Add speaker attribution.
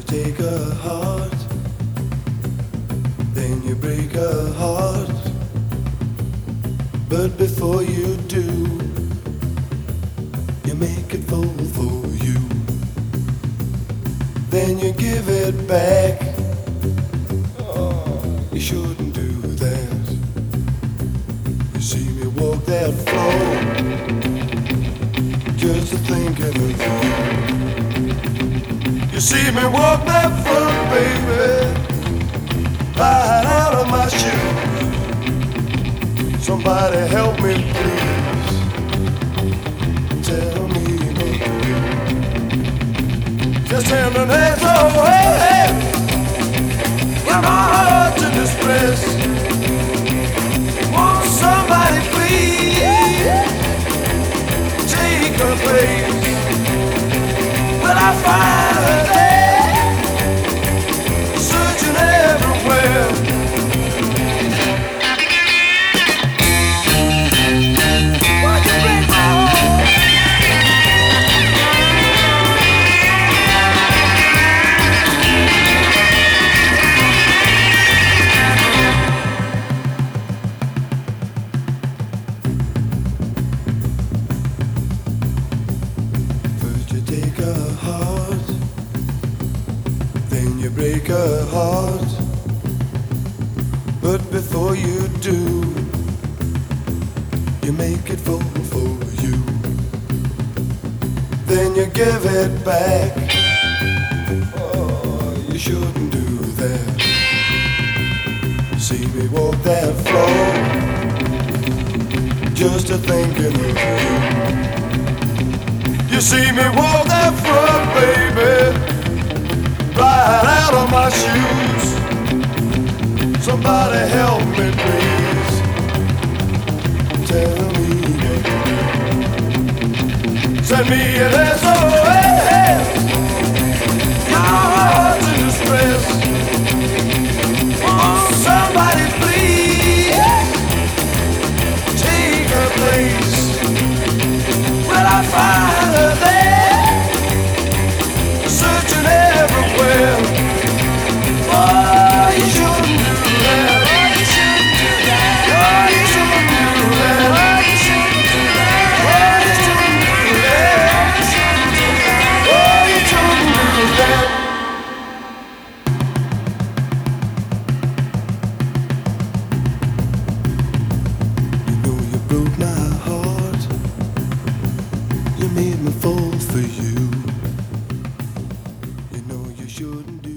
Speaker 1: take a heart, then you break a heart. But before you do, you make it fall for you. Then you give it back. Oh, you shouldn't do that. You see me walk that floor, just thinking of you. You see me walk that floor, baby, right out of my shoes. Somebody help me, please. Tell me what to do. Just hand an hands away when my heart's in distress. Won't somebody please take her place? Will I find her there, searching everywhere? Take a heart, then you break a heart. But before you do, you make it fall for you. Then you give it back. Oh, you shouldn't do that. See me walk that floor, just a thinking of you. You see me walk that front, baby, right out of my shoes. Somebody help me, please. Tell me what to do. Send me an SOS. My heart's in distress. Oh, somebody please take her place. Will I find her there, searching everywhere? Oh, you shouldn't do that. Oh, you shouldn't do that. Oh, you shouldn't do that. Oh, you shouldn't do that. Oh, you shouldn't do that. Oh, you shouldn't do that. You know you broke my heart. You made me fall for you. You know you shouldn't do